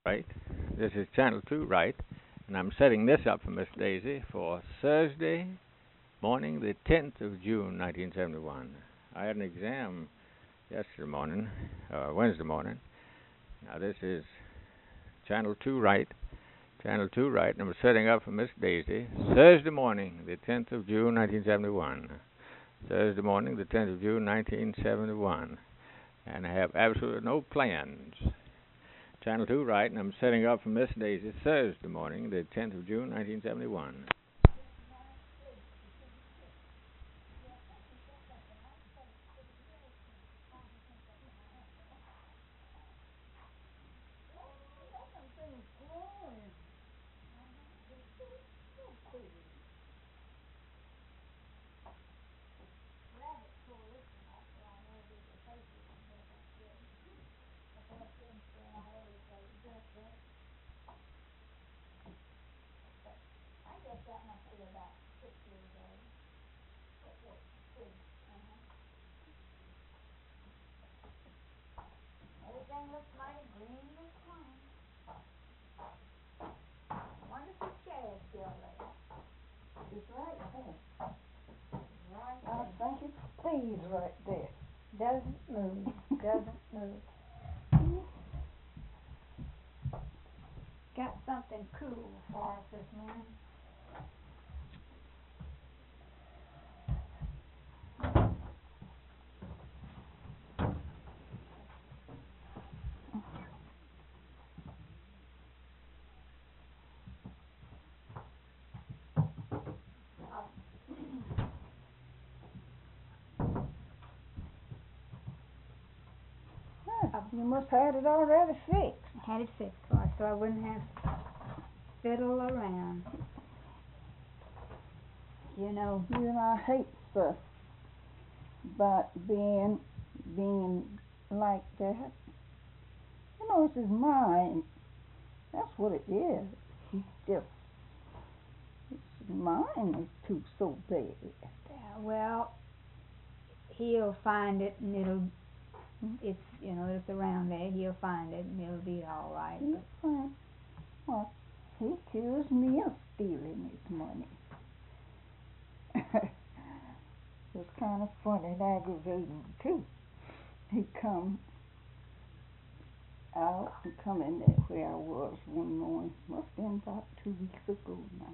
Right. This is Channel 2 Right, and I'm setting this up for Miss Daisy for Thursday morning, the 10th of June, 1971. I had an exam yesterday morning, Wednesday morning. Now this is Channel 2 Right, Channel 2 Right, and I'm setting up for Miss Daisy Thursday morning, the 10th of June, 1971. Thursday morning, the 10th of June, 1971. And I have absolutely no plans. Channel 2 Right, and I'm setting up for Miss Daisy Thursday morning, the 10th of June, 1971. Everything looks mighty green this morning. I wonder if the chair's still there. It's right there. Right I there. think it stays right there. Doesn't move. Doesn't move. Got something cool for us this morning. You must have it already fixed. Had it fixed for us so I wouldn't have to fiddle around. You know, I hate stuff about being like that. It's his mind. That's what it is. His mind is too so bad. well, he'll find it and it's around there. He'll find it and it'll be all right. He'll find. Well, he accused me of stealing his money. It was kind of funny and aggravating too. He come out and come in there where I was one morning. Must have been about 2 weeks ago now.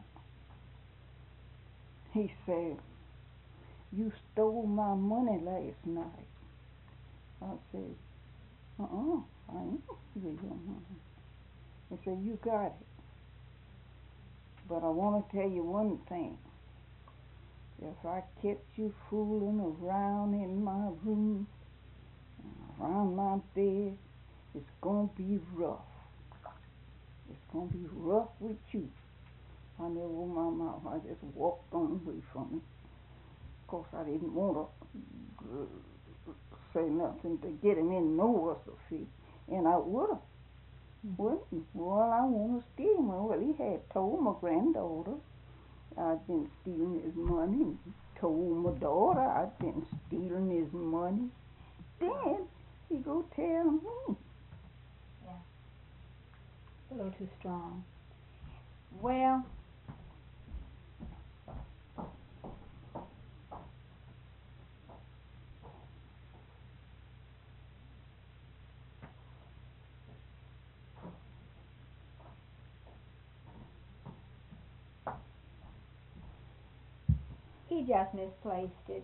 He said, "You stole my money last night." I said, I ain't steal your money. He said, "You got it. But I want to tell you one thing. If I kept you fooling around in my room, around my bed, it's going to be rough. It's going to be rough with you." I never opened my mouth. I just walked on away from it. Of course, I didn't want to say nothing to get him in no worse of feet. And I would have. Well, I want to steal him. Well, he had told my granddaughter I'd been stealing his money. He told my daughter I'd been stealing his money. Then he go tell me. Yeah. A little too strong. Well, he just misplaced it.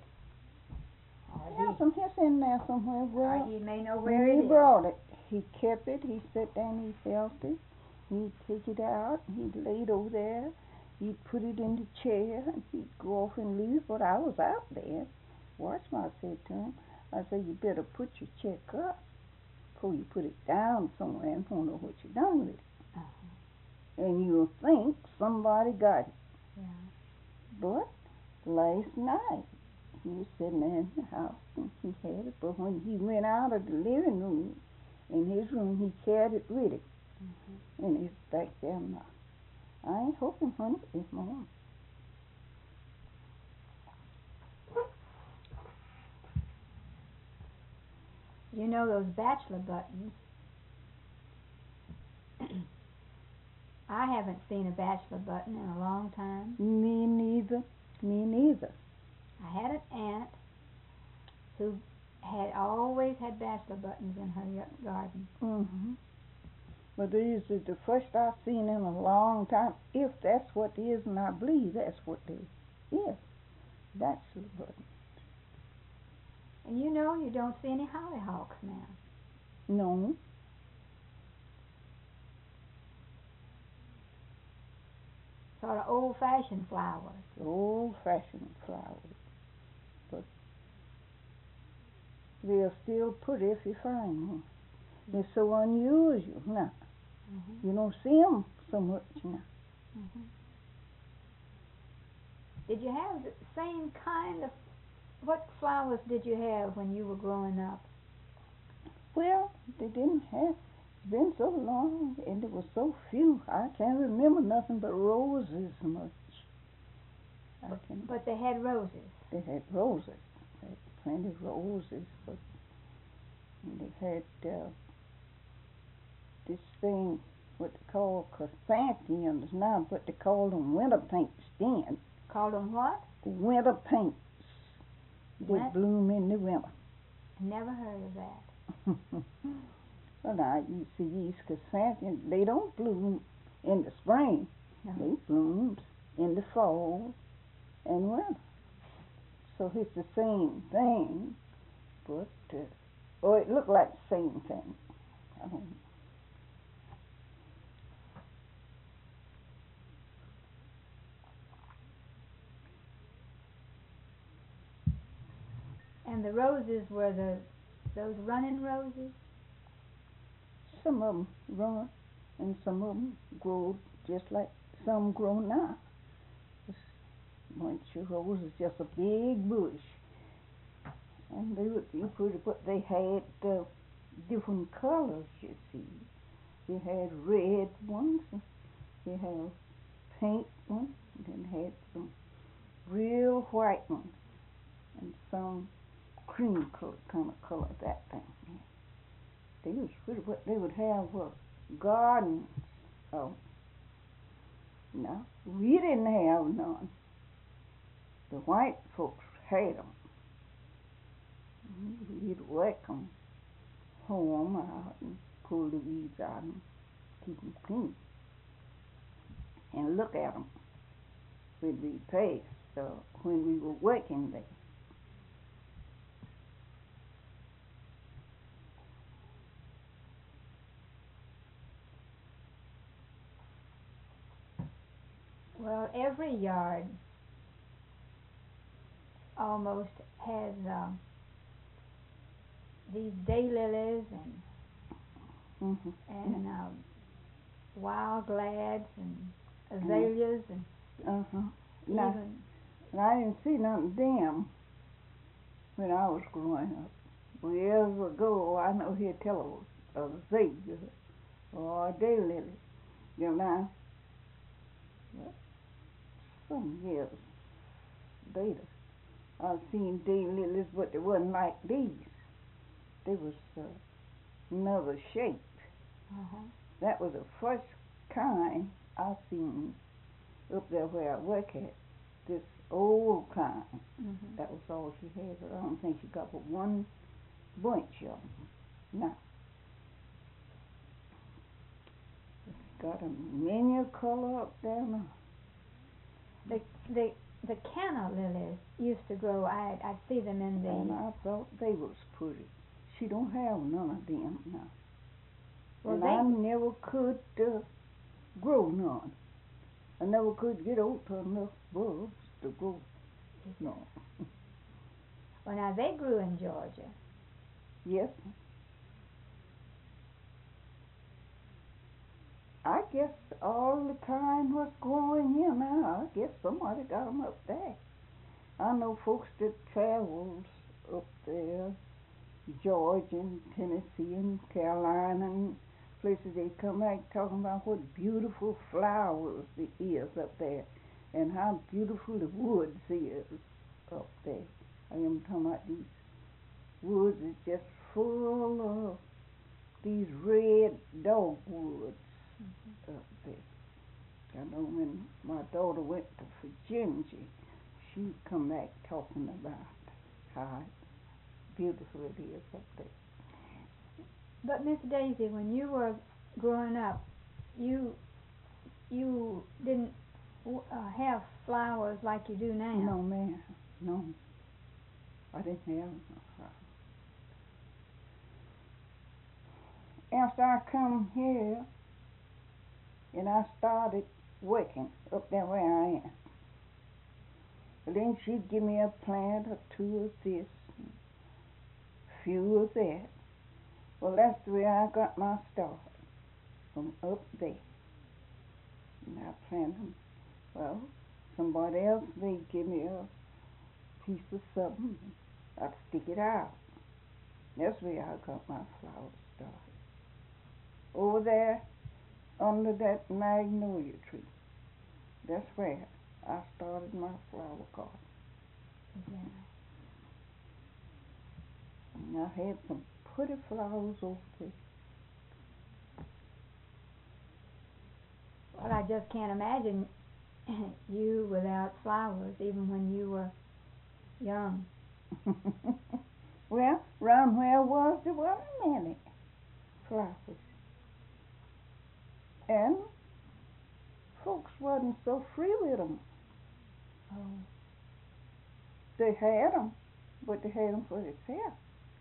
It's in there somewhere. Well, he may know where it he is. brought it. He kept it. He sat down. He felt it. He'd take it out. He'd lay it over there. He'd put it in the chair. And he'd go off and leave. But I was out there. Watchman, I said to him, I said, "You better put your check up before you put it down somewhere and don't know what you done with it. And you'll think somebody got it." Yeah. But last night, he was sitting there in the house and he had it. But when he went out of the living room, in his room, he carried it with him. And it's back there now. I ain't hoping honey this morning. You know those bachelor buttons I haven't seen a bachelor button in a long time. Me neither. Me neither. I had an aunt who had always had bachelor buttons in her garden. Mm-hmm. But these are the first I've seen in a long time, if that's what it is, and I believe that's what it is. Bachelor button. And you know, you don't see any hollyhocks now. No. Sort of old-fashioned flowers. Old-fashioned flowers. But they're still pretty if you find one. They're so unusual now. Mm-hmm. You don't see them so much now. Mm-hmm. Did you have the same kind of... What flowers did you have when you were growing up? Well, they didn't have... It's been so long, and there were so few. I can't remember nothing but roses much. But they had roses. They had roses. They had plenty of roses, but they had this thing, what they call chrysanthemums now, but they called them winter pinks then. Called them what? Winter pinks. They What? bloom in the winter. Never heard of that. Well, now, you see these chrysanthemums, they don't bloom in the spring. No. They bloom in the fall and winter. So it's the same thing, but, or it looked like the same thing. I don't know. And the roses were those running roses? Some of them run, and some of them grow just like some grow now. This bunch of roses, just a big bush. And they would be pretty, but they had different colors, you see. They had red ones, they had pink ones, and then had some real white ones, and some cream color, kind of color, that thing. Yeah. They was pretty, but they would have gardens. Oh, no, we didn't have none. The white folks had them. We'd work them, hoe them out, and pull the weeds out, and keep them clean, and look at them when we passed, when we were working there. Well, every yard almost has these daylilies Mm-hmm. and wild glads and azaleas and Uh-huh. even... I didn't see none of them when I was growing up. Years ago, I know he'd tell of azalea or a daylily. You know, well, some years later, I've seen daylilies, but they wasn't like these. They was another shape. Uh-huh. That was the first kind I seen up there where I work at. This old kind. Mm-hmm. That was all she had, but I don't think she got but one bunch of them. Now, it's got a many color up there now. The canna lilies used to grow. I'd see them in the... And I thought they was pretty. She don't have none of them now. Well, and I never could grow none. I never could get out to enough bulbs to grow. No. Well, now they grew in Georgia. Yes. I guess all the time what's growing here now, I guess somebody got 'em up there. I know folks that travels up there, Georgia and Tennessee and Carolina and places, they come back talking about what beautiful flowers it is up there and how beautiful the woods is up there. I am talking about these woods is just full of these red dogwoods up there. I know when my daughter went to Virginia, she would come back talking about how beautiful it is up there. But Miss Daisy, when you were growing up, you didn't have flowers like you do now. No, ma'am. No. I didn't have no flowers. After I come here and I started working up there where I am, but then she'd give me a plant or two of this, few of that. Well, that's the way I got my start, from up there. And I planted them. Well, somebody else may give me a piece of something, I'd stick it out. That's the way I got my flowers started. Over there, under that magnolia tree, that's where I started my flower garden. Yeah. And I had some pretty flowers over there. Well, I just can't imagine you without flowers, even when you were young. Well, round where I was, there wasn't many flowers. And folks wasn't so free with them. Oh. They had them, but they had them for themselves.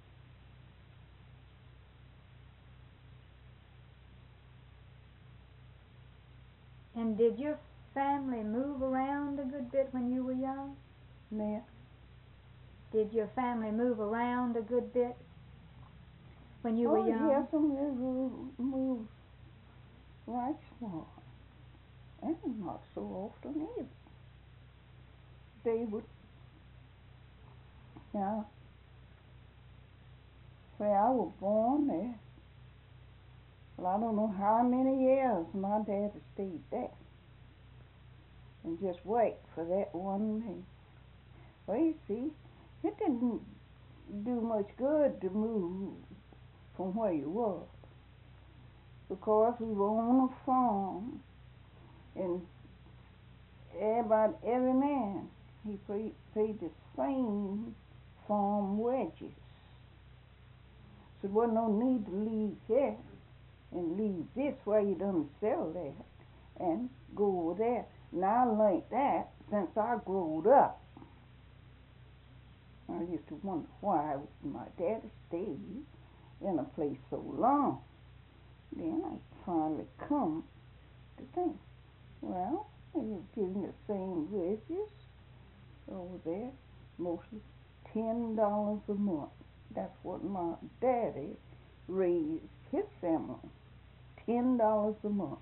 And did your family move around a good bit when you were young? Now, Did your family move around a good bit when you were young? yes, and they moved right small. And not so often either. They would, now, where I was born there, well, I don't know how many years my dad had stayed there. And just wait for that one thing. Well, you see, it didn't do much good to move from where you were, because we were on a farm, and about every man, he paid the same farm wages. So there wasn't no need to leave here and leave this where you done settle there and go over there. Now I learned that since I growed up. I used to wonder why my daddy stayed in a place so long. Then I finally come to think, well, they were getting the same wages over there, mostly $10 a month. That's what my daddy raised his family, $10 a month.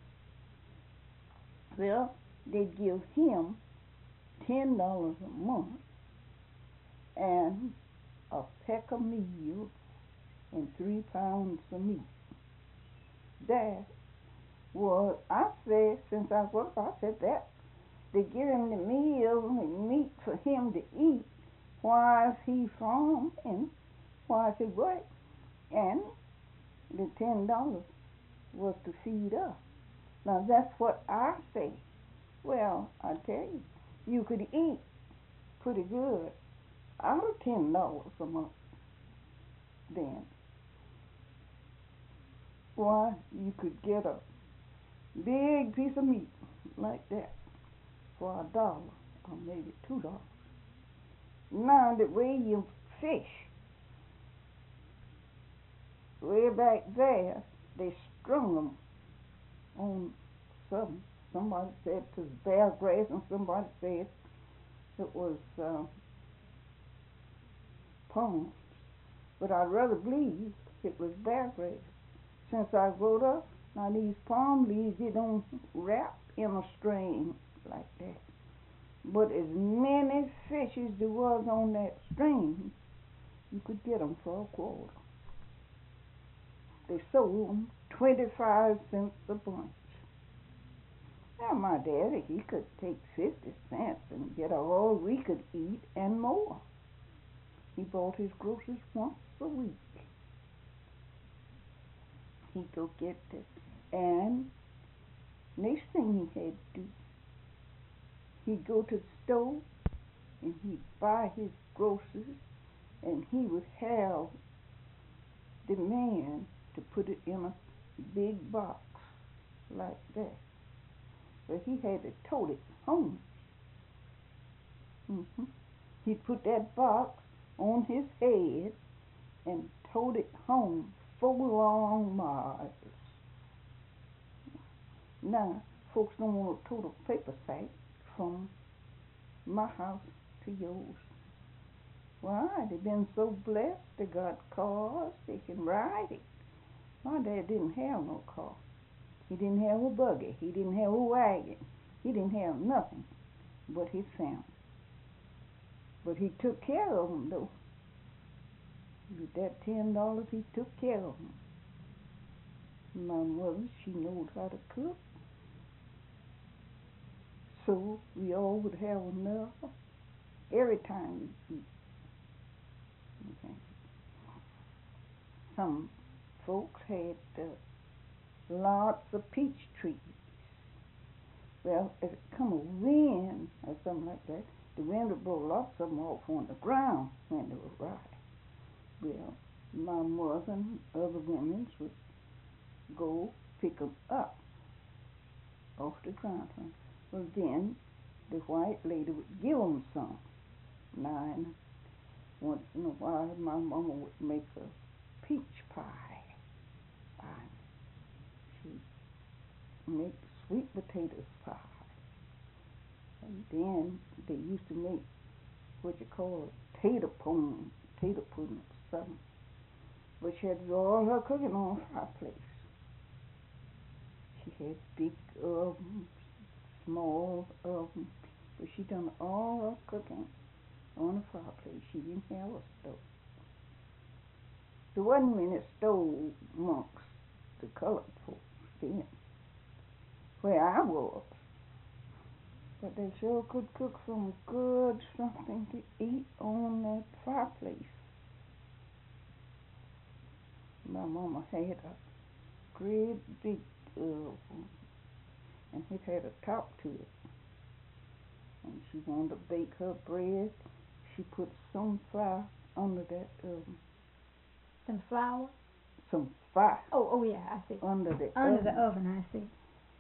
Well, they'd give him $10 a month and a peck of meal and 3 pounds of meat. That was, I said, since I was, I said that they give him the meal and meat for him to eat. Why is he from and why is he work? And the $10 was to feed us. Now that's what I say. Well, I tell you, you could eat pretty good out of $10 a month then. Why, you could get a big piece of meat like that for $1 or maybe $2. Now the way you fish, way back there, they strung them on something. Somebody said it was bear grass, and somebody said it was palms. But I'd rather believe it was bear grass. Since I growed up, now these palm leaves, they don't wrap in a string like that. But as many fish as there was on that string, you could get them for $0.25. They sold them 25 cents a bunch. Now my daddy, he could take 50 cents and get all we could eat and more. He bought his groceries once a week. He go get it, and Next thing he had to do, he'd go to the store and he'd buy his groceries, and he would have the man to put it in a big box like that. But he had to tote it home. He'd put that box on his head and tote it home 4 long miles. Now, folks don't want to tote a paper sack from my house to yours. Why? They've been so blessed. They got cars. They can ride it. My dad didn't have no car. He didn't have a buggy. He didn't have a wagon. He didn't have nothing but his family. But he took care of them, though. With that $10, he took care of them. My mother, she knowed how to cook. So we all would have enough every time we eat. Okay. Some folks had lots of peach trees. Well, if it come a wind or something like that, the wind would blow lots of them off on the ground when they were ripe. Well, my mother and other women would go pick them up off the ground. Well, then the white lady would give them some. Now, and once in a while, my mama would make a peach pie. She'd make sweet potato pie. And then they used to make what you call tater pudding or something. But she had to do all her cooking on a fireplace. She had big ovens, small ovens, but she done all her cooking on a fireplace. She didn't have a stove. There wasn't many stove amongst the colored folks then, where I was. But they sure could cook some good something to eat on that fireplace. My mama had a great big oven, and it had a top to it. And she wanted to bake her bread. She put some flour under that oven. Some flour? Some fire. Oh yeah, I see. Under the oven, I see.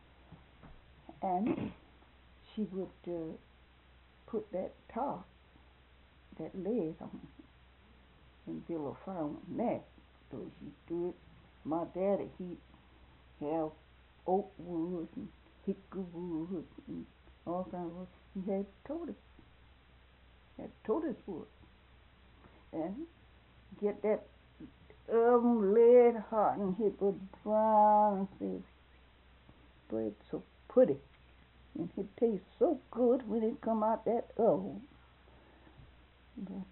And she would put that top, that lid on, and build a fire on that. So she'd do it. My daddy, he'd have oak wood and hickory wood and all kinds of wood. He had toted wood. And get that oven lid hot, and it would brown and say, bread so pretty. And it tastes so good when it come out that oven. But,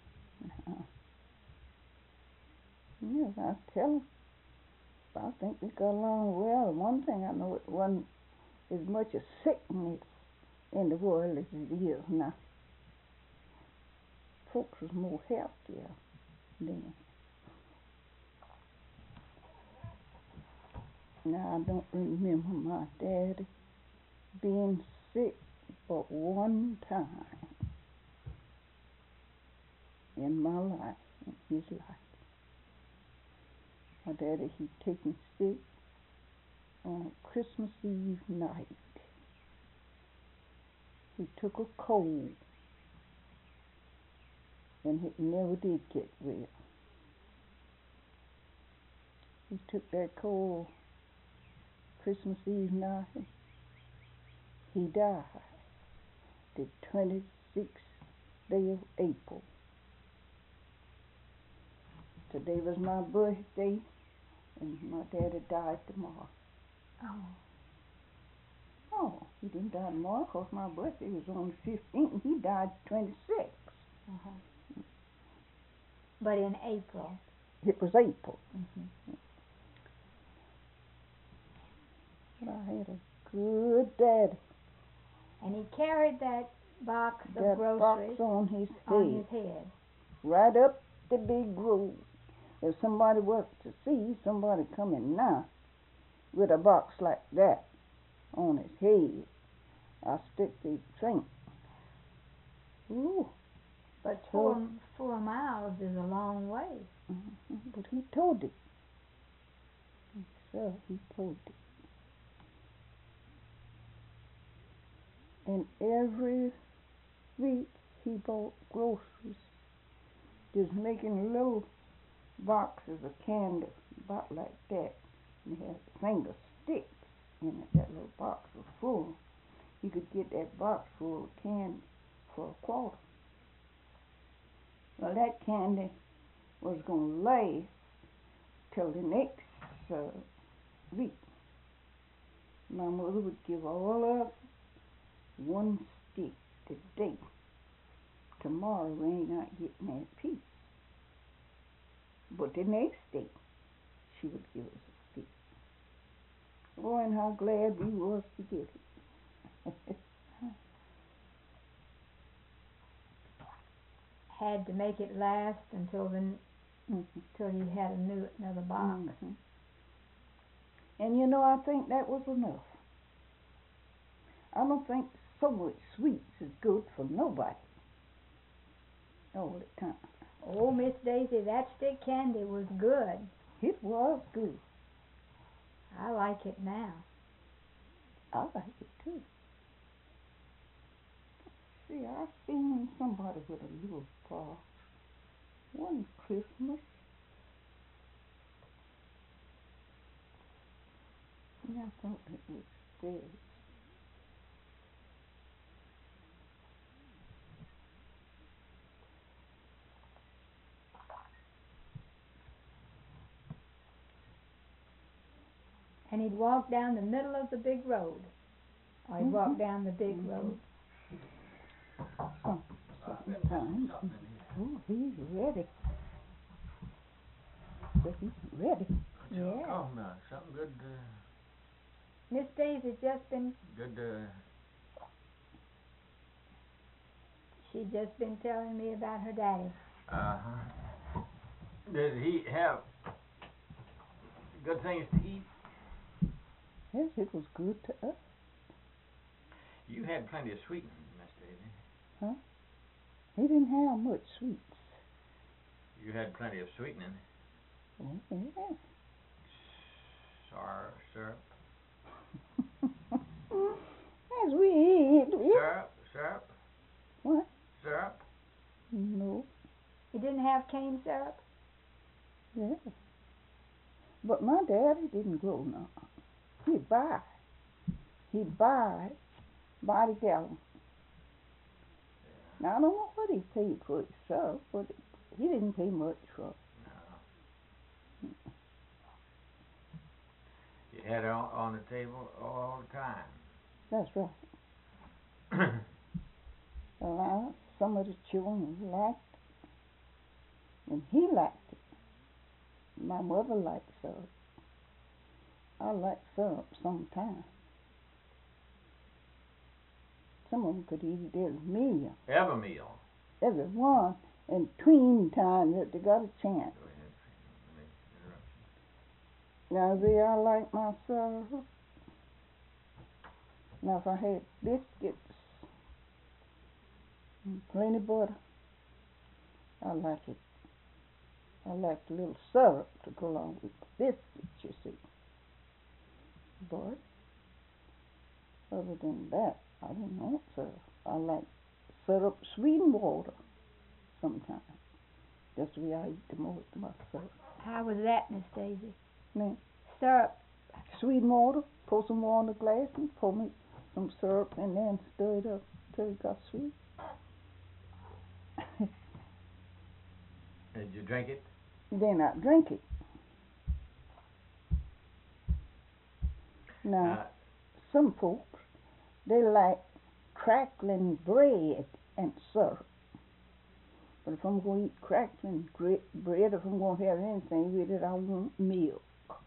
yes, I tell them, I think we got along well. One thing I know, it wasn't as much a sickness in the world as it is now. Folks was more healthier then. Now, I don't remember my daddy being sick but one time in my life, in his life. My daddy, he'd taken sick on a Christmas Eve night. He took a cold, and it never did get well. He took that cold Christmas Eve night. He died the 26th day of April. Today was my birthday, and my daddy died tomorrow. Oh, he didn't die tomorrow because my birthday was on the 15th, and he died the 26th. But in April. It was April. Mm-hmm. But I had a good daddy. And he carried that box of that groceries box on his head. Right up the big road. If somebody was to see somebody coming now with a box like that, on his head. I stick the thing. Ooh. But So- 4 miles is a long way. But he told it. So he told it. And every week he bought groceries, just making little boxes of candy, about like that. And he had finger sticks in it. That little box was full. You could get that box full of candy for $0.25. Well, that candy was going to last till the next week. My mother would give all of us one stick today. Tomorrow we ain't not getting that piece. But the next day she would give us a stick. Oh, and how glad we was to get it. Had to make it last until till you had another box. Mhm. And you know, I think that was enough. I don't think so much sweets is good for nobody all the time. Oh, Miss Daisy, that stick candy was good. It was good. I like it now. I like it too. See, I seen somebody with a little box one Christmas. And I thought it was theirs. And he'd walk down the middle of the big road. Or he'd walk down the big road. Sometimes. Oh, he's ready. So he's ready. Yeah. Oh, no, something good. Miss Daisy she'd just been telling me about her daddy. Uh-huh. Did he have good things to eat? Yes, it was good to us. You had plenty of sweetening, Miss Daisy. Huh? He didn't have much sweets. You had plenty of sweetening. Oh, yeah. Syrup. As we eat. Syrup. What? Syrup. No. He didn't have cane syrup? Yeah. But my daddy didn't grow none. He'd buy it by the gallon. Now, I don't know what he paid for his syrup, but he didn't pay much for it. No. You had it on the table all the time. That's right. Well, some of the children liked it, and he liked it. My mother liked syrup. I like syrup sometimes. Some of them could eat it every meal. Every meal. Every one. And tween time that they got a chance. Go ahead. Let me interrupt you. Now, see, I like my syrup. Now, if I had biscuits and plenty of butter, I like it. I like a little syrup to go along with the biscuits, you see. But other than that, I don't know syrup. I like syrup, sweetened water sometimes. That's the way I eat the most of my syrup. How was that, Miss Daisy? Now, Syrup. sweetened water, pour some more in the glass and pour me some syrup and then stir it up till it got sweet. Did you drink it? Then I drink it. Now, some folks, they like crackling bread and syrup. But if I'm going to eat crackling bread, if I'm going to have anything with it, I want milk.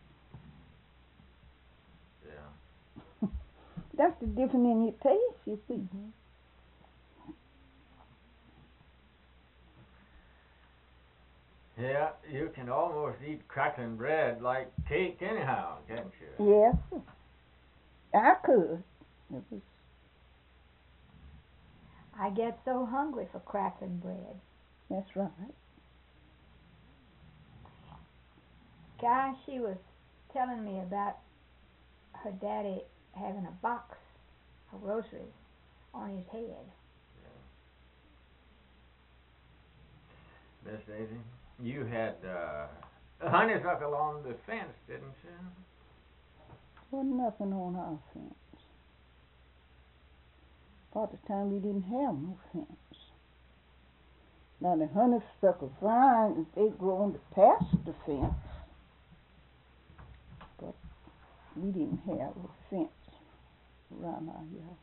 Yeah. That's the difference in your taste, you see. Mm-hmm. Yeah, you can almost eat crackling bread like cake anyhow, can't you? Yes. I could. It was, I get so hungry for crackling bread. that's right. Guy, she was telling me about her daddy having a box of groceries on his head. Miss Daisy, you had honeysuckle on the fence, didn't you? Wasn't nothing on our fence. Part of the time we didn't have no fence. Now the honeysuckle vines, they grown past the fence. But we didn't have a fence around our yard.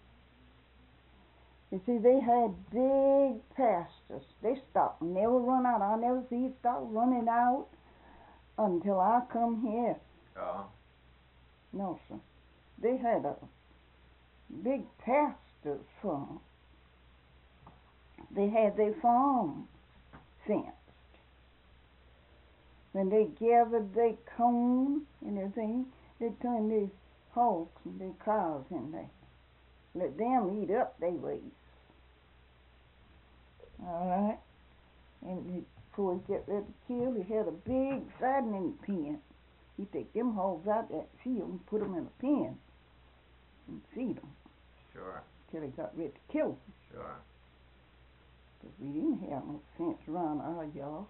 You see, they had big pastures. They stopped, never run out. I never see it stop running out until I come here. Oh. No, sir. They had a big pasture farm. They had their farm fenced. When they gathered their corn and everything, they turned their hogs and their cows in there. Let them eat up their waste. All right? And before he get ready to kill, he had a big fattening pen. He'd take them hogs out that field and put them in a pen and feed them. Sure. Till he got ready to kill them. Sure. But we didn't have no fence around our yard.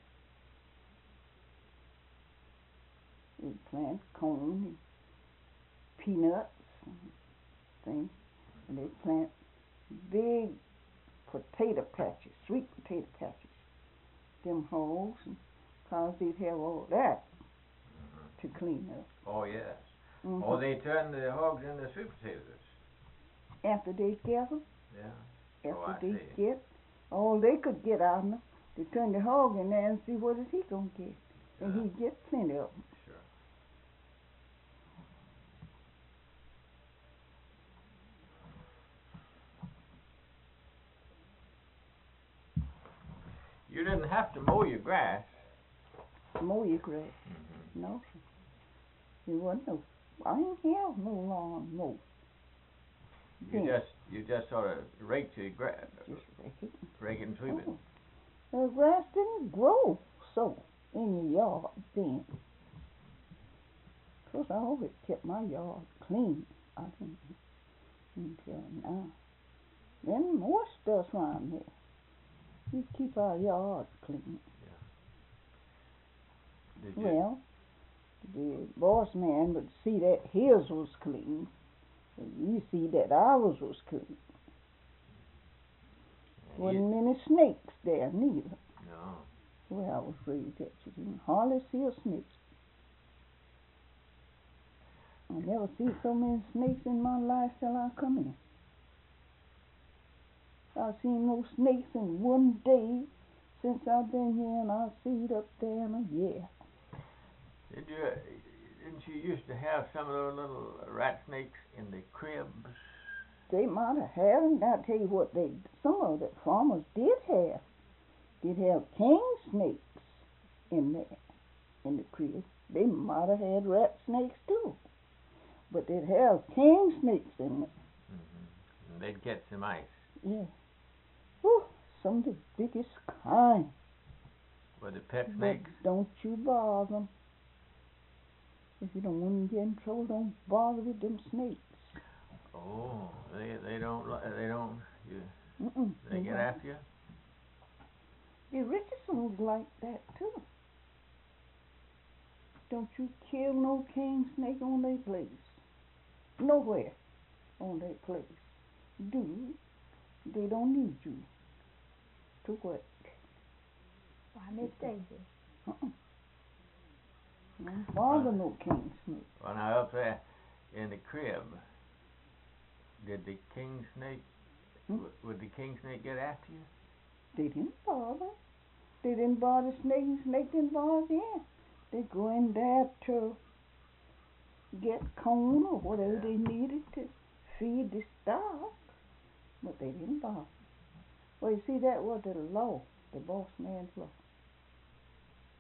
We plant corn and peanuts and things. And they plant big potato patches, sweet potato patches. Them hogs, and cause they'd have all that to clean up. Oh, yes. Mm-hmm. Oh, they turned the hogs into sweet potatoes. After they gather, Yeah. after I they see. get all they could get out of them, they turn the hog in there and see what is he gonna get. And Yeah. he'd get plenty of them. Sure. You didn't have to mow your grass. Mow your grass. Mm-hmm. No, sir. There wasn't no. I ain't have no lawn mow. You just sort of raked your grass, Just rake it. rake it and sweep it. Oh. The grass didn't grow so in your yard then. 'Cause I always kept my yard clean. I didn't until now. Then more stuff around there. We keep our yard clean. Did you? Well, the boss man would see that his was clean. And you see that ours was clean. Wasn't many snakes there neither. No. Where I was raised at, you didn't hardly see a snake. I never see so many snakes in my life till I come in. I've seen no snakes in one day since I've been here, and I've seen it up there in a year. Didn't you used to have some of those little rat snakes in the cribs? They might have had, and I'll tell you what, some of the farmers did have. Did have king snakes in there, in the crib. They might have had rat snakes too. But they'd have king snakes in there. Mm-hmm. And they'd get some ice. Yeah. Whew, some of the biggest kind. Were the pet But snakes? don't you bother them. If you don't want to get in trouble, don't bother with them snakes. Oh, they don't you, Mm-mm. they get after you? The Richardsons like that too. Don't you kill no king snake on their place. Nowhere on their place. Do they don't need you to work. Why, Miss Daisy, Uh-uh. Don't bother no king snake. Well, now up there in the crib, did the king snake? Would the king snake get after you? They didn't bother. They didn't bother snake, and snake didn't bother them. They go in there to get corn or whatever they needed to feed the stock, but they didn't bother. Well, you see, that was the law, the boss man's law.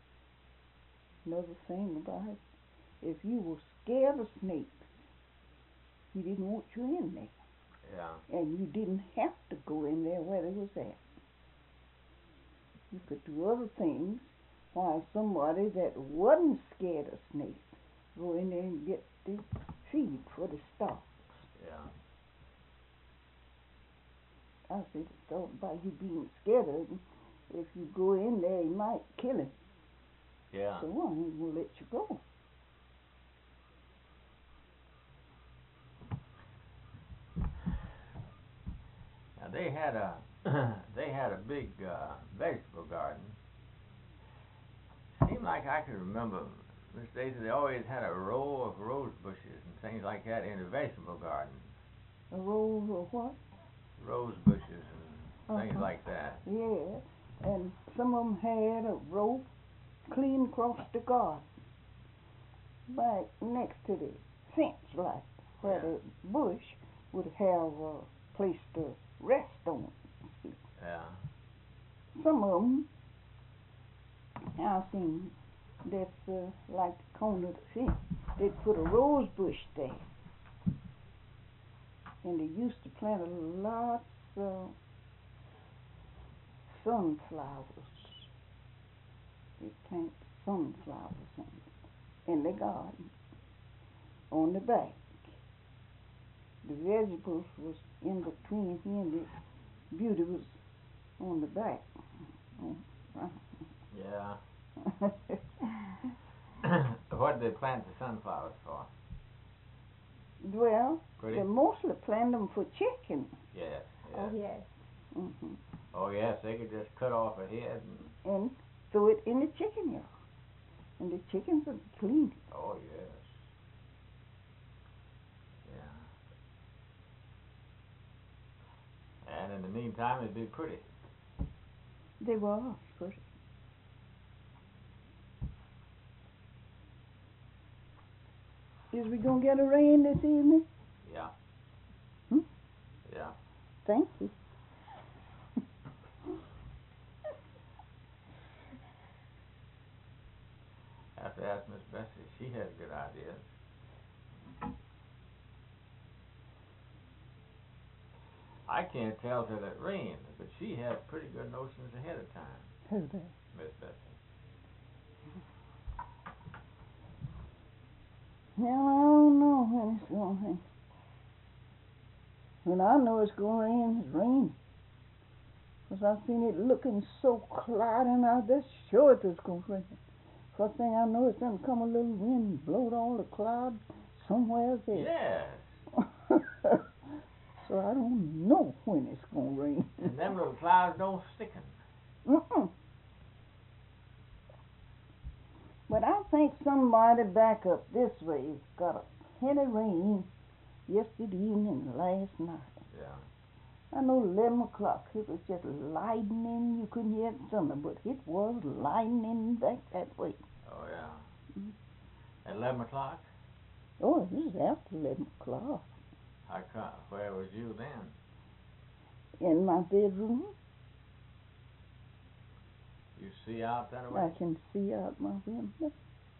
Another thing about it, if you were scared of snakes, He didn't want you in there. Yeah. And you didn't have to go in there where they was at. You could do other things while somebody that wasn't scared of snakes go in there and get the feed for the stock. Yeah. I said, thought by you being scared of him, if you go in there, he might kill him. Yeah. So I ain't gonna let you go. Now they had a they had a big vegetable garden. Seemed like I could remember, Miss Daisy, they always had a row of rose bushes and things like that in the vegetable garden. A roll of what? Rose bushes and things Uh-huh. like that. Yeah, and some of them had a rope clean across the garden, right next to the fence, like where Yeah. the bush would have a place to rest on. Yeah. Some of them, I've seen that's like the corner of the fence. They'd put a rose bush there, and they used to plant a lot of sunflowers. They plant sunflowers in the garden on the back. The vegetables was in between here, and the beauty was on the back. Yeah. What did they plant the sunflowers for? Well, Pretty? they mostly plant them for chicken. Yes. Oh, Yes. yes. Hmm. Oh yes, they could just cut off a head and. And throw it in the chicken yard. And the chickens would clean it. Oh yes. Yeah. And in the meantime, it'd be pretty. They were pretty. Is we gonna get a rain this evening? Yeah. Hmm? Yeah. Thank you. Have to ask Miss Bessie. She has good ideas. I can't tell till it rains, but she has pretty good notions ahead of time, Who's that? Miss Bessie. Well, I don't know when it's gonna rain. When I know it's gonna rain, it's raining. 'Cause I've seen it looking so cloudy, and I just sure it was gonna rain. First thing I know, it's gonna come a little wind and blow all the clouds somewhere there. Yes. So I don't know when it's gonna rain. And them little clouds don't sticken. Mm-mm. But I think somebody back up this way got a heavy rain yesterday evening and last night. Yeah. I know 11 o'clock it was just lightning. You couldn't hear the thunder, but it was lightning back that way. Oh yeah. Mm. At 11 o'clock? Oh, it was after 11 o'clock. How come? Where was you then? In my bedroom, You see out that I way? can see out my window.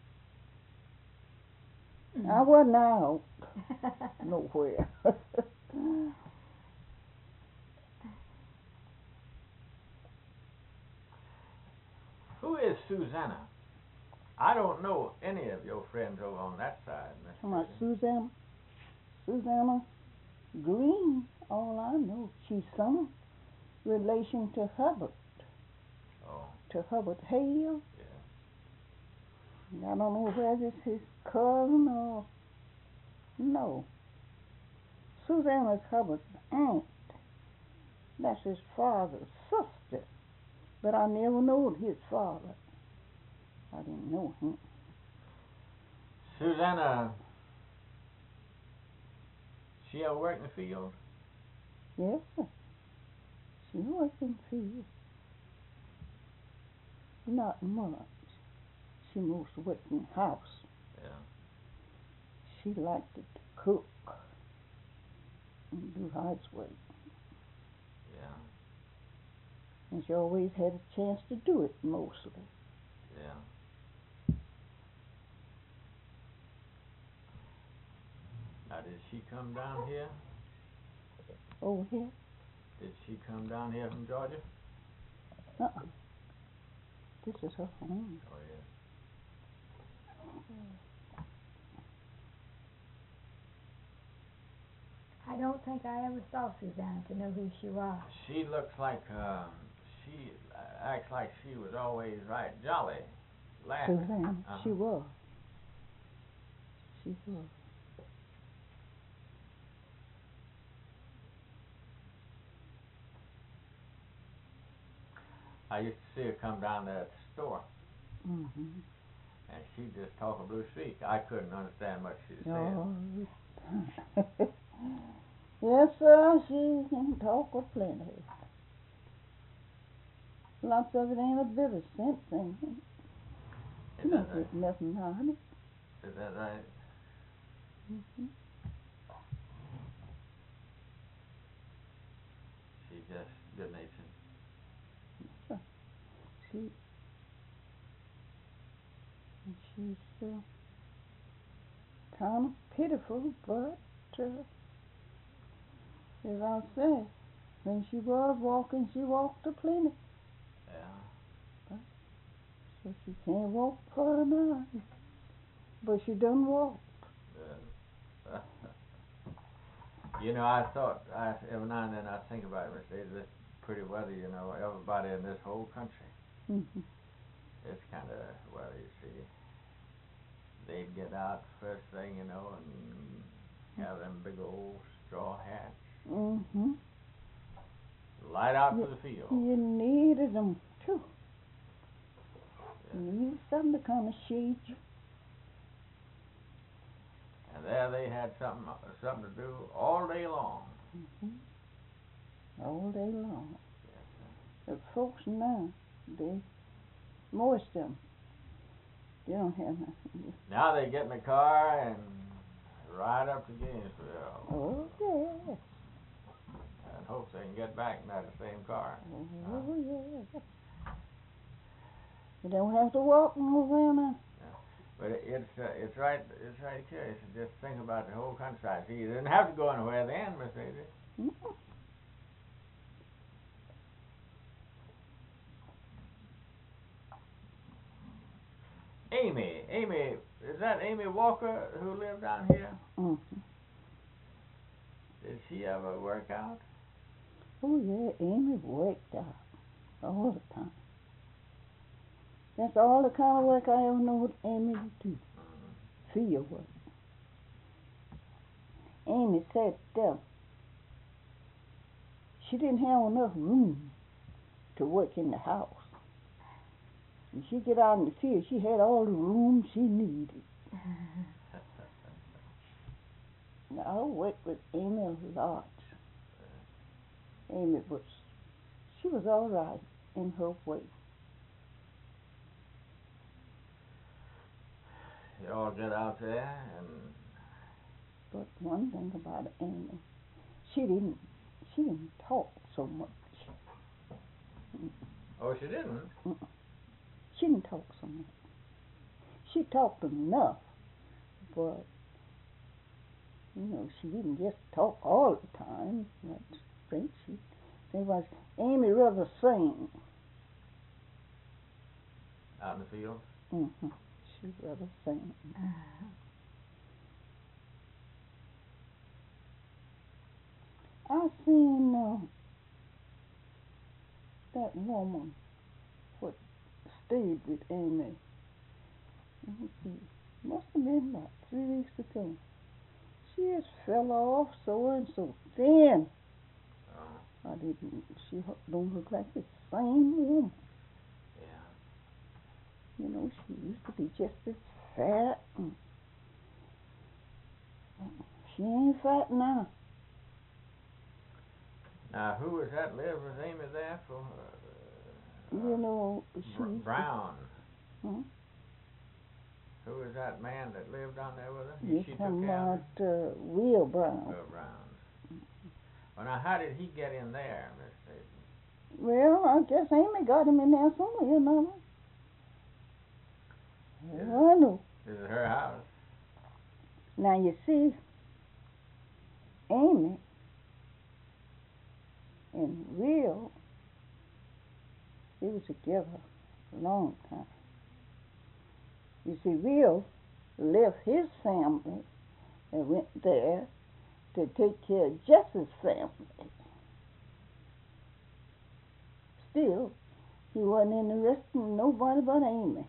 I wasn't out nowhere. Who is Susanna? I don't know any of your friends over on that side, Miss My Susan. Susanna Green, all I know, she's some relation to Hubbard, Oh, to Hubbard Hale. yeah. I don't know whether it's his cousin or no. Susanna's Hubbard's aunt. That's his father's sister. But I never knowed his father. I didn't know him. Susanna, she ever work in the field? Yes, sir. She worked in the field. Not much. She mostly worked in the house. Yeah. She liked to cook and do housework. Yeah. And she always had a chance to do it, mostly. Yeah. Now Now, did she come down here? Over here? Did she come down here from Georgia? Uh-uh. This is her home. Oh, yeah. I don't think I ever saw Susanna to know who she was. She looks like, she acts like she was always right jolly, laughing. Susanna, she was. She was. I used to see her come down there at the store, Mm-hmm. and she'd just talk a blue streak. I couldn't understand much she was saying. Oh. Yes, sir, she can talk a plenty. Lots of it ain't a bit of sense in it. Is You that don't right? get nothing out of it. Is that right? Mm-hmm. She's just good natured. She's kind of pitiful, but as I said, when she was walking, she walked a plenty. Yeah. So she can't walk further now. But she done walk. Yeah. You know, I thought, every now and then I think about it, Miss Daisy, this pretty weather, you know, everybody in this whole country, Mm-hmm. this kind of weather, you see. They'd get out first thing, you know, and have them big old straw hats. Mm-hmm. Light out for the field. You needed them too. Yeah. You needed something to kind of shade you. And there they had something to do all day long. Mm-hmm. All day long. Yes, The folks now, most of them, they don't have nothing. now they get in the car and ride up to Gainesville Oh, yeah. and hope they can get back in that same car. Oh, yeah. You don't have to walk nowhere now. But it's right curious to just think about the whole countryside. See, you didn't have to go anywhere then, Miss Daisy. Mm-hmm. Amy, is that Amy Walker who lived down here? Mm-hmm. Did she ever work out? Oh, yeah, Amy worked out all the time. That's all the kind of work I ever know what Amy would do. Field work. Amy said she didn't have enough room to work in the house. When she get out in the field, she had all the room she needed. Now, I worked with Amy a lot. Amy she was all right in her way. You all get out there and... But one thing about Amy, she didn't talk so much. Oh, she didn't? She didn't talk so much. She talked enough, but she didn't just talk all the time. That's great. There was Amy rather sing. Out in the field? Mm-hmm. She'd rather sing. I seen that woman what stayed with Amy. Let me see. Must have been about 3 weeks ago. She just fell off so thin. Oh. She don't look like the same woman. Yeah. She used to be just as fat. She ain't fat now. Now, who was that lived with Amy there for? She... Brown. Huh? Who was that man that lived down there with her? You She took talking care of about her? Will Brown. Will Brown. Well, now, how did he get in there, Miss Stacy? Well, I guess Amy got him in there somewhere, no? I know. This is her house. Now, you see, Amy and Will, they was together a long time. You see, Will left his family and went there to take care of Jesse's family. Still, he wasn't interested in nobody but Amy.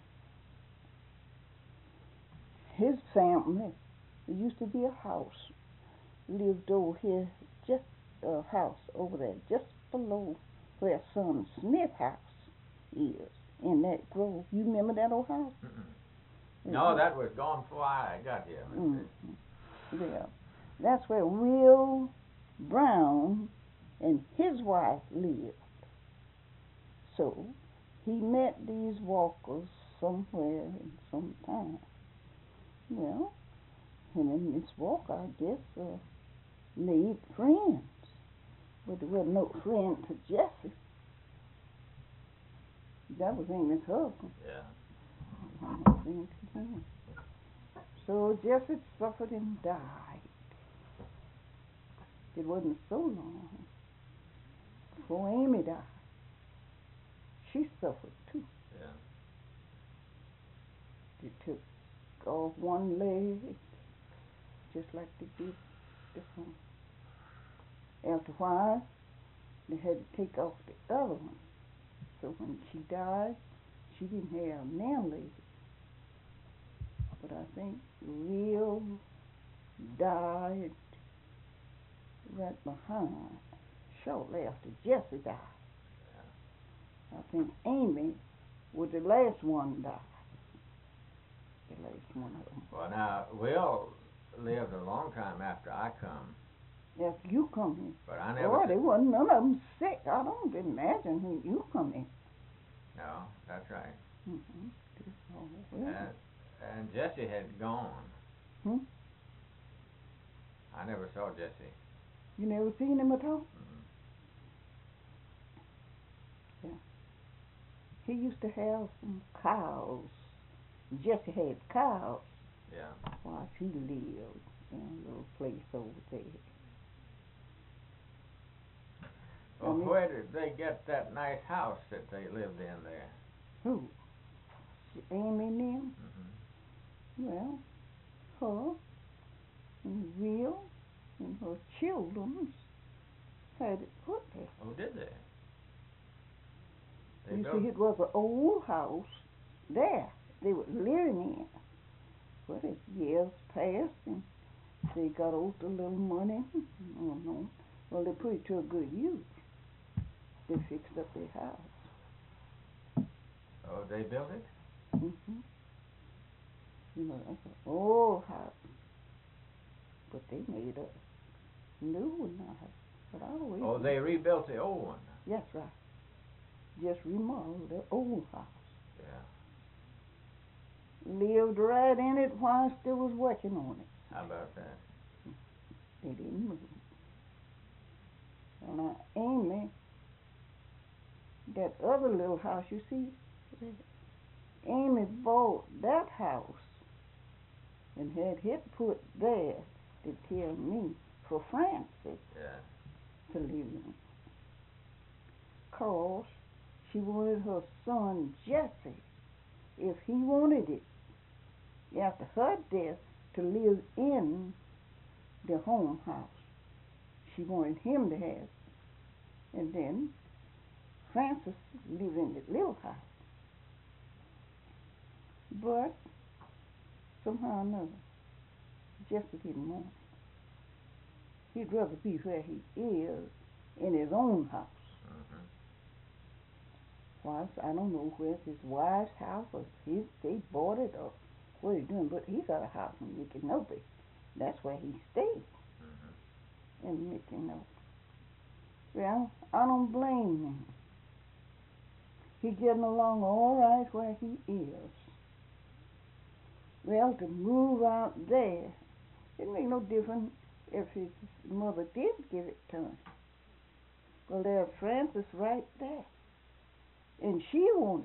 His family, there used to be a house, lived over here, just a house over there, just below where Son Smith house is, in that grove. You remember that old house? No, that was gone before I got here. Yeah, that's where Will Brown and his wife lived. So he met these Walkers somewhere in some time. Well, him and Miss Walker, I guess, made friends. But there wasn't no friend to Jesse. That was Amy's husband. Yeah. No friend to him. So Jesse suffered and died. It wasn't so long before Amy died. She suffered too. Yeah. They took off one leg, just like they did this one. After a while, they had to take off the other one. So when she died, she didn't have now leg. But I think Will died right behind, shortly after Jesse died. I think Amy was the last one to die. The last one of them. Well, now, Will lived a long time after I come. After you come in. But I never... Boy, there wasn't none of them sick. I don't imagine when you come in. No, that's right. Mm-hmm. Oh, well. And Jesse had gone. Hmm? I never saw Jesse. You never seen him at all? Mm-hmm. Yeah. He used to have some cows. Jesse had cows. Yeah. While he lived in a little place over there. Well, where did they get that nice house that they lived in there? Who? Amy and them? Mm-hmm. Well, her and Will and her children had it put there. Oh, did they? You see, it was an old house there they were living in. But as years passed and they got out a little money, well, they put it to a good use. They fixed up their house. Oh, they built it? Mm-hmm. You know, that's an old house. But they made a new one now. But oh, they rebuilt the old one? Yes, right. Just remodeled the old house. Yeah. Lived right in it while I still was working on it. How about that? They didn't move. So now Amy, that other little house you see, Amy bought that house and had it put there to tell me for Francis to live in. 'Cause she wanted her son Jesse, if he wanted it, after her death, to live in the home house. She wanted him to have it. And then Francis lived in the little house. But somehow or another, Jesse didn't want it. He'd rather be where he is in his own house. Mm-hmm. Well, I don't know where it's his wife's house or they bought it or what he's doing, but he's got a house in Micanopy. That's where he stays. Mm-hmm. In Micanopy. Well, I don't blame him. He's getting along all right where he is. Well, to move out there, it make no difference if his mother did give it to him. Well, there's Francis right there. And she wanted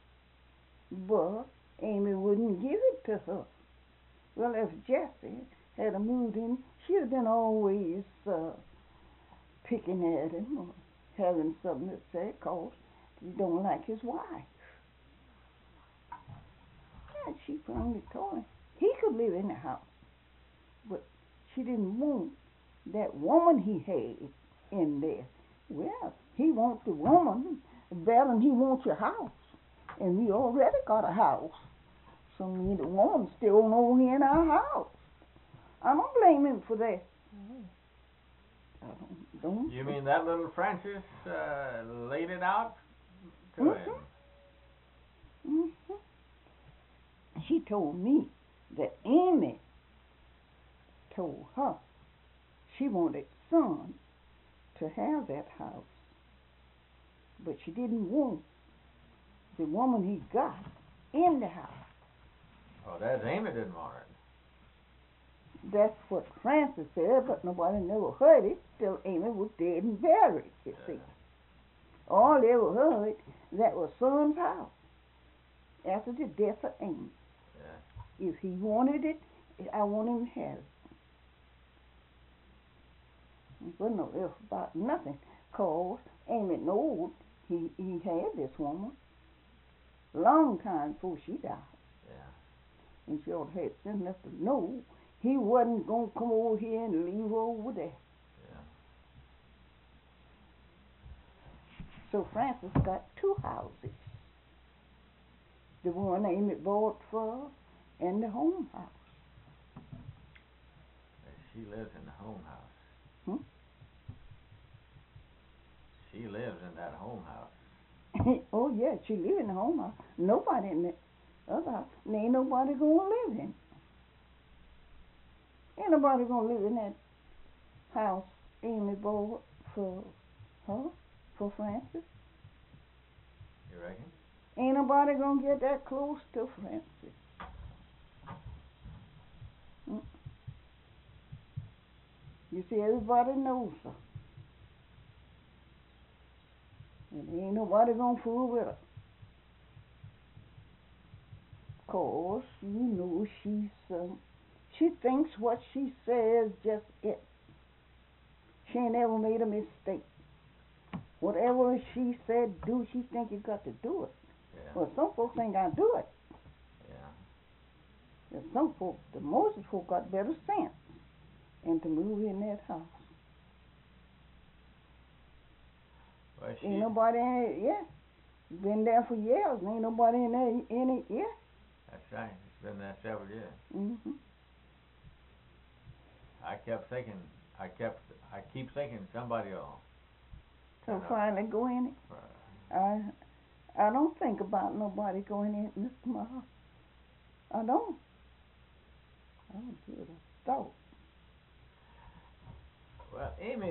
it. But Amy wouldn't give it to her. Well, if Jesse had moved in, she'd have been always picking at him or having something to say 'cause he don't like his wife. And she finally told him he could live in the house, but she didn't want that woman he had in there. Well, he wants the woman better than he wants your house, and we already got a house. So me and the woman still know he in our house. I don't blame him for that. I don't. You mean that little Francis laid it out to him? Mm-hmm. She told me that Amy told her she wanted son to have that house, but she didn't want the woman he got in the house. Oh, that's Amy didn't want it. That's what Francis said, but nobody never heard it till Amy was dead and buried, you see. All they ever heard, that was son's house after the death of Amy. Yeah. If he wanted it, I want him to have it. There wasn't no if about nothing, 'cause Amy knowed he had this woman long time before she died. Yeah. And she ought to have sense enough to know he wasn't going to come over here and leave her over there. Yeah. So Francis got two houses. The one Amy bought for her and the home house. She lives in the home house. Hmm? She lives in that home house. Oh, yeah, she live in the home house. Nobody in the other house. And ain't nobody going to live in it. Ain't nobody going to live in that house Amy bought for her, for Francis. You reckon? Ain't nobody going to get that close to Francis. You see, everybody knows her. And ain't nobody going to fool with her. 'Cause you know she thinks what she says just it. She ain't ever made a mistake. Whatever she said do, she think you got to do it. Yeah. Well, some folks ain't got to do it. Yeah. There's some folks, the most folk got better sense and to move in that house. Well, Ain't nobody in it yet. Been there for years and ain't nobody in it yet. That's right. It's been there several years. Mm-hmm. I keep thinking somebody will. So finally go in it. I don't think about nobody going in it, Mr. Miles. I don't give a thought. Well, Amy,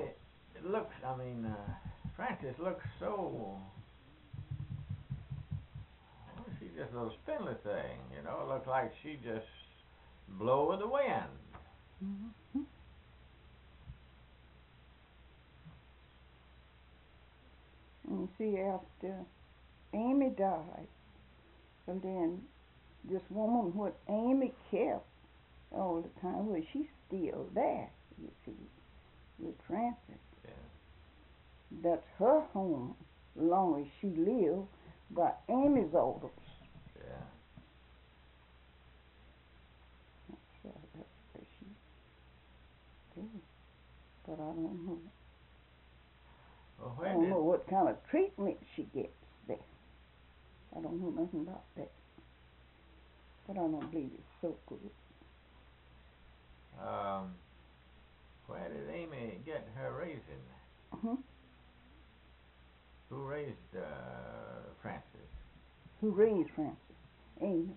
Frances looks so. Well, she's just a little spindly thing, you know. It looks like she just blow with the wind. Mm-hmm. And see, after Amy died, and then this woman, what Amy kept all the time, well, she's still there, you see, with Francis. Yeah. That's her home, as long as she lived by Amy's orders. Yeah. So that's where she did. But I don't know. Well, I don't know what kind of treatment she gets there. I don't know nothing about that. But I don't believe it's so good. Where did Amy get her raising? Mm-hmm. Who raised Frances? Who raised Francis? Amy.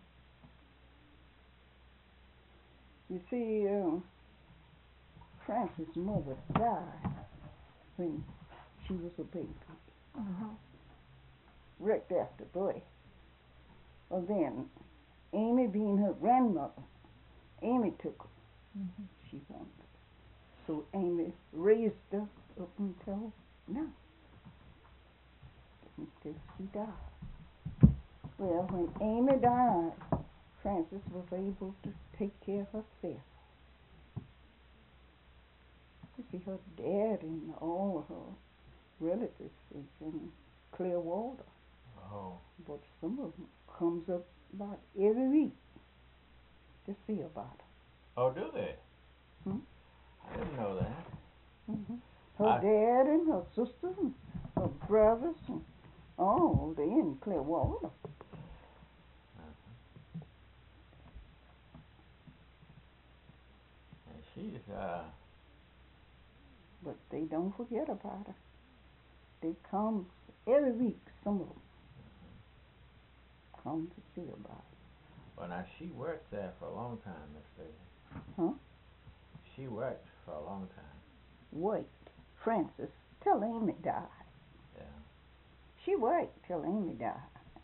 You see, Francis' mother died when she was a baby. Right after birth. Well, then, Amy being her grandmother, Amy took her. Mm-hmm. She wanted her. So Amy raised her up until now. Until she died. Well, when Amy died, Frances was able to take care of herself. You see, her dad and all her relatives is in Clearwater. Oh. But some of them comes up about every week to see about her. Oh, do they? Hmm? I didn't know that. Hmm. Her dad and her sisters and her brothers and all, they in Clearwater. And she's, But they don't forget about her. They come every week, some of them come to see about her. well, now she worked there for a long time, Miss Daisy. Huh? She worked for a long time. Wait, Francis, till Amy died. Yeah. She worked till Amy died.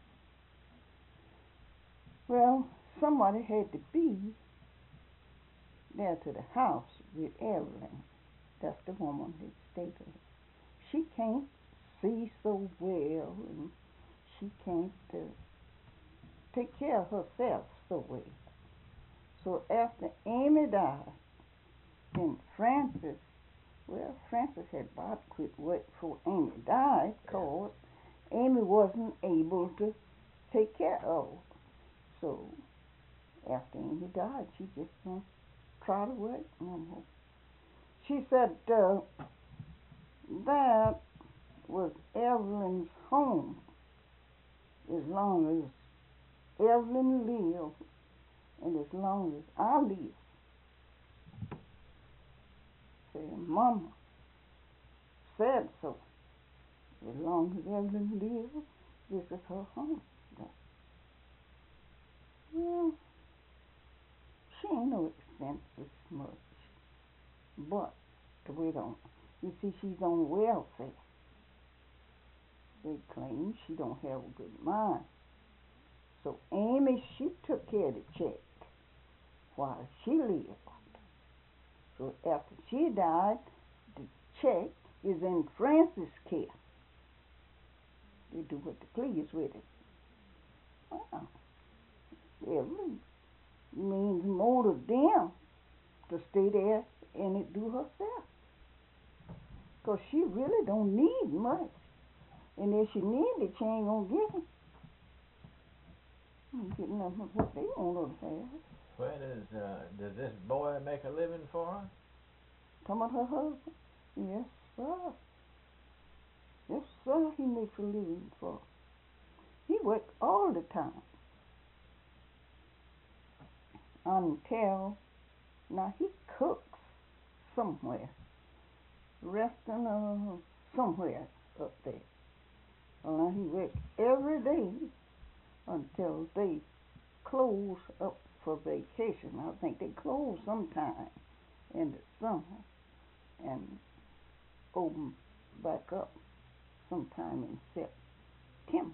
Well, somebody had to be there to the house with Evelyn. That's the woman that stayed there. She can't see so well, and she can't take care of herself so well. So after Amy died, then Francis had about quit work before Amy died, because Amy wasn't able to take care of her. So after Amy died, she just don't try to work no more. She said that was Evelyn's home as long as Evelyn lived and as long as I live. Said Mama said so. As long as Evelyn lives, this is her home. Well, she ain't no expensive much, but we don't. You see, she's on welfare. They claim she don't have a good mind. So Amy, she took care of the check while she lived. So after she died, the check is in Francis' care. They do what they please with it. Well, Evelyn means more to them to stay there and it do herself. Because she really don't need much. And if she need it, she ain't gonna get it. Get nothing of what they want her to have. Where does this boy make a living for her? Talking about her husband? Yes, sir. Yes, sir, he makes a living for her. He works all the time. Until, now he cooks somewhere. Restaurant somewhere up there. Well, now he works every day until they close up for vacation. I think they close sometime in the summer and open back up sometime in September.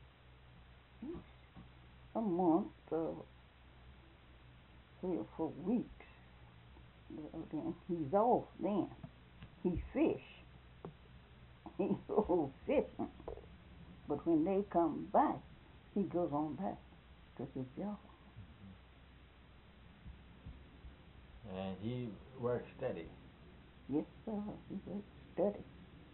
A month, 3 or 4 weeks. Well, then he's off then. He fish. He goes fishing. But when they come back, he goes on back to his job. And he works steady. Yes, sir. He works steady.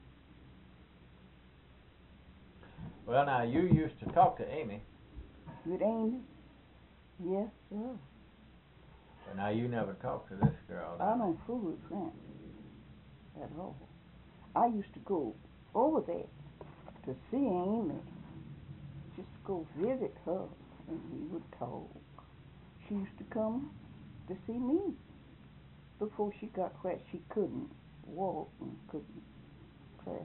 Well, now, you used to talk to Amy. With Amy? Yes, sir. But now you never talk to this girl. I don't fool with Francis at all. I used to go over there to see Amy, just go visit her, and we would talk. She used to come to see me before she got where she couldn't walk and couldn't travel.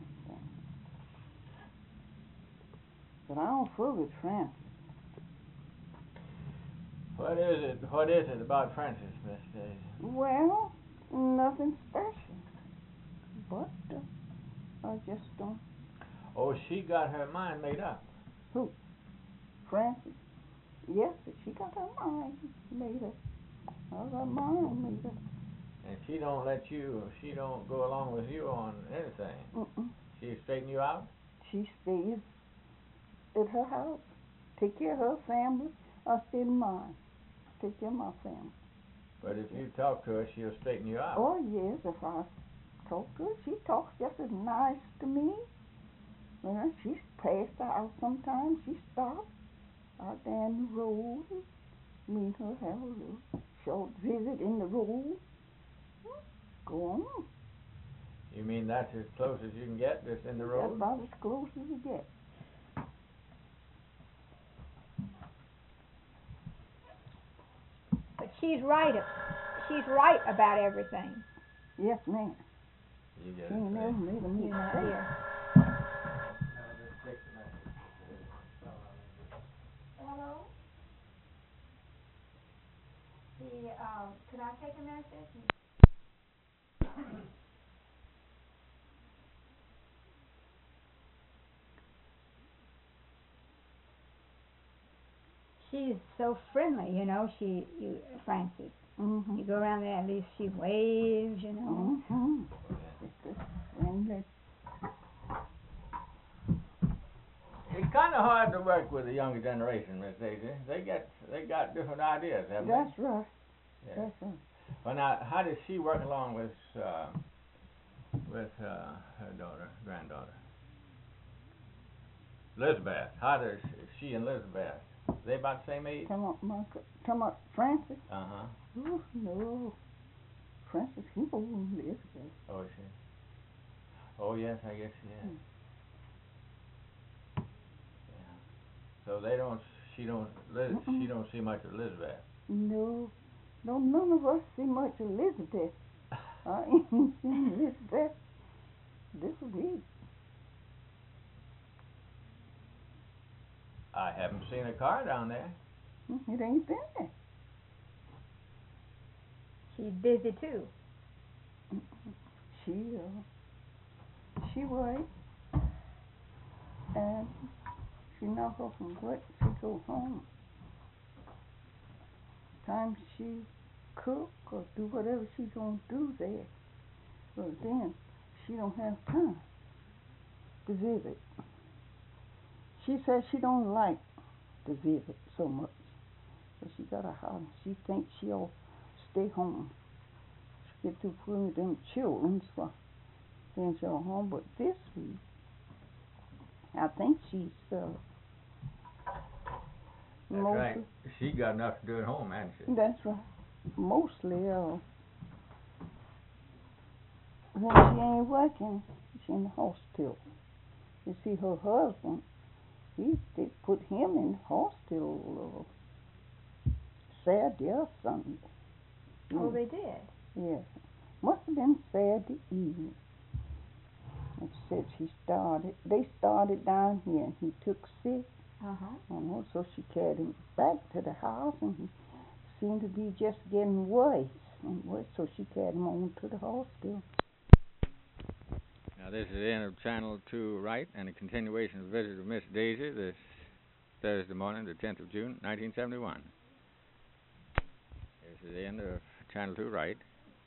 But I don't fool with Francis. What is it about Francis, Miss Daisy? Well, nothing special. But I just don't. Oh, she got her mind made up. Who? Francis? Yes, she got her mind made up. Her mind made up. And she don't go along with you on anything. Mm-mm. She straighten you out? She stays at her house. Take care of her family. I stay in mine. Take care of my family. But if you talk to her, she'll straighten you out. Oh, yes, if I talk to her, she talks just as nice to me. Well, she's passed out sometimes. She stops out there in the road. Me and her have a little short visit in the road. Go on. You mean that's as close as you can get, just in the That's road? about as close as you get. But she's right. She's right about everything. Yes, ma'am. You get She it. ain't never made a You're not mistake. here. Hello? Could I take a message? She's so friendly, you know. Francis. Mm-hmm. You go around there, at least she waves, you know. Mm-hmm. It's a friendly. It's kind of hard to work with the younger generation, Miss Daisy. They got different ideas, haven't That's right. they? Yeah. That's right. Well, now, how does she work along with her granddaughter, Elizabeth? How does she and Elizabeth? They about the same age? Come on, Francis. Uh-huh. Oh, no. Francis, he old Elizabeth. Oh, is she? Oh, yes, I guess she is. Yeah. So she don't see much of Elizabeth. No, none of us see much Elizabeth. I ain't seen Elizabeth this week. I haven't seen a car down there. It ain't been there. She's busy too. She works, and she knock off from work, she go home. Time she cook or do whatever she gonna do there. But then she don't have time to visit. She says she don't like to visit so much. But she got a house. She thinks she'll stay home. She get through putting them children, so then she'll home. But this week, I think she's That's right. She got enough to do at home, hasn't she? That's right. Mostly, when she ain't working, she's in the hospital. You see, her husband, they put him in the hospital Saturday or Sunday. Oh, they did? Yes. Must have been Saturday evening. It said they started down here, and he took sick. Uh-huh. So she carried him back to the house, and he seemed to be just getting worse and worse, so she carried him on to the hospital. Now, this is the end of Channel 2 Right, and a continuation of the visit of Miss Daisy this Thursday morning, the 10th of June, 1971. This is the end of Channel 2 Right,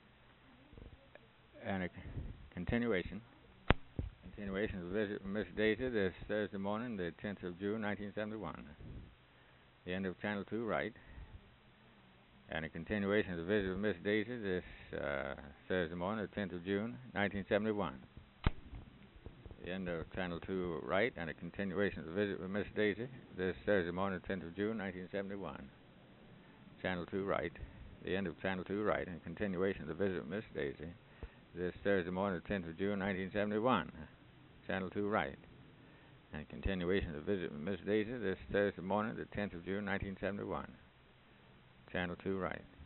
and a continuation of the visit of Miss Daisy this Thursday morning, the 10th of June, 1971. The end of Channel 2 Right, and a continuation of the visit of Miss Daisy this Thursday morning, the 10th of June, 1971. The end of Channel 2 Right, and a continuation of the visit with Miss Daisy this Thursday morning, the 10th of June, 1971. Channel 2 Right. The end of Channel 2 Right, and a continuation of the visit with Miss Daisy this Thursday morning, the 10th of June, 1971. Channel 2 Right. And a continuation of the visit with Miss Daisy this Thursday morning, the 10th of June, 1971. Channel 2 Right.